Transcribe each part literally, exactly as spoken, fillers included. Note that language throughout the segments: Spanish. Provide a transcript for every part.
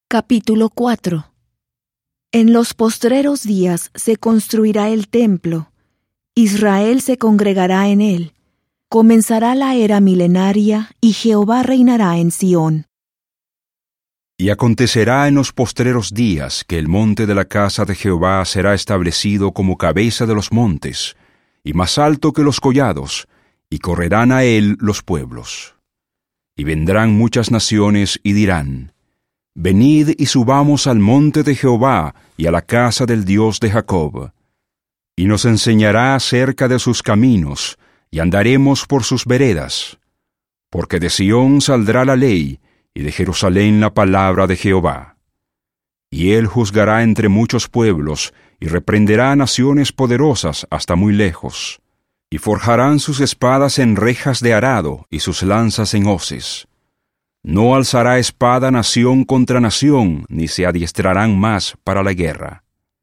Capítulo cuatro. En los postreros días se construirá el templo, Israel se congregará en él, comenzará la era milenaria y Jehová reinará en Sión. Y acontecerá en los postreros días que el monte de la casa de Jehová será establecido como cabeza de los montes, y más alto que los collados, y correrán a él los pueblos. Y vendrán muchas naciones y dirán: Venid y subamos al monte de Jehová y a la casa del Dios de Jacob. Y nos enseñará acerca de sus caminos, y andaremos por sus veredas. Porque de Sión saldrá la ley, y de Jerusalén la palabra de Jehová. Y él juzgará entre muchos pueblos, y reprenderá a naciones poderosas hasta muy lejos. Y forjarán sus espadas en rejas de arado, y sus lanzas en hoces. No alzará espada nación contra nación, ni se adiestrarán más para la guerra.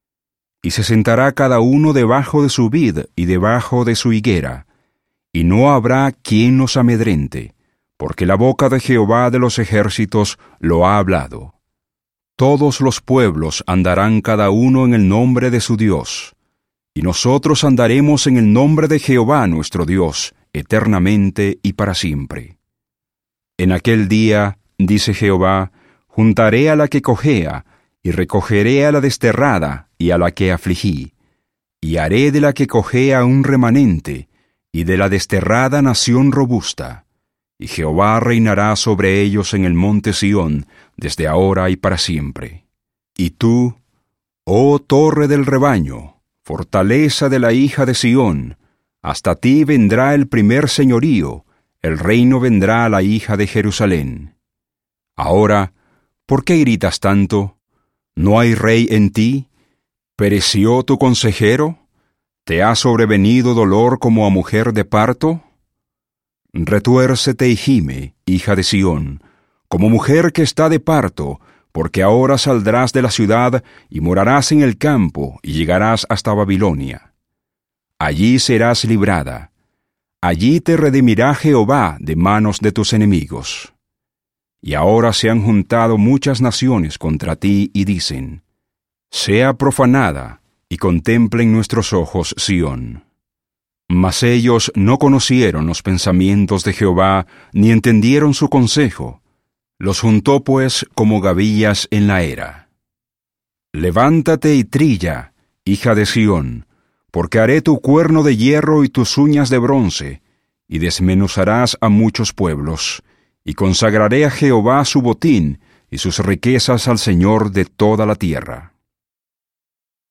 Y se sentará cada uno debajo de su vid y debajo de su higuera, y no habrá quien los amedrente, porque la boca de Jehová de los ejércitos lo ha hablado. Todos los pueblos andarán cada uno en el nombre de su Dios, y nosotros andaremos en el nombre de Jehová nuestro Dios, eternamente y para siempre. En aquel día, dice Jehová, juntaré a la que cojea, y recogeré a la desterrada y a la que afligí, y haré de la que cojea un remanente, y de la desterrada nación robusta. Y Jehová reinará sobre ellos en el monte Sión, desde ahora y para siempre. Y tú, oh torre del rebaño, fortaleza de la hija de Sión, hasta ti vendrá el primer señorío, el reino vendrá a la hija de Jerusalén. Ahora, ¿por qué gritas tanto? ¿No hay rey en ti? ¿Pereció tu consejero? ¿Te ha sobrevenido dolor como a mujer de parto? Retuércete y gime, hija de Sión, como mujer que está de parto, porque ahora saldrás de la ciudad y morarás en el campo y llegarás hasta Babilonia. Allí serás librada. Allí te redimirá Jehová de manos de tus enemigos. Y ahora se han juntado muchas naciones contra ti y dicen: Sea profanada, y contemplen nuestros ojos Sión. Mas ellos no conocieron los pensamientos de Jehová, ni entendieron su consejo. Los juntó pues como gavillas en la era. Levántate y trilla, hija de Sión, porque haré tu cuerno de hierro y tus uñas de bronce, y desmenuzarás a muchos pueblos, y consagraré a Jehová su botín, y sus riquezas al Señor de toda la tierra.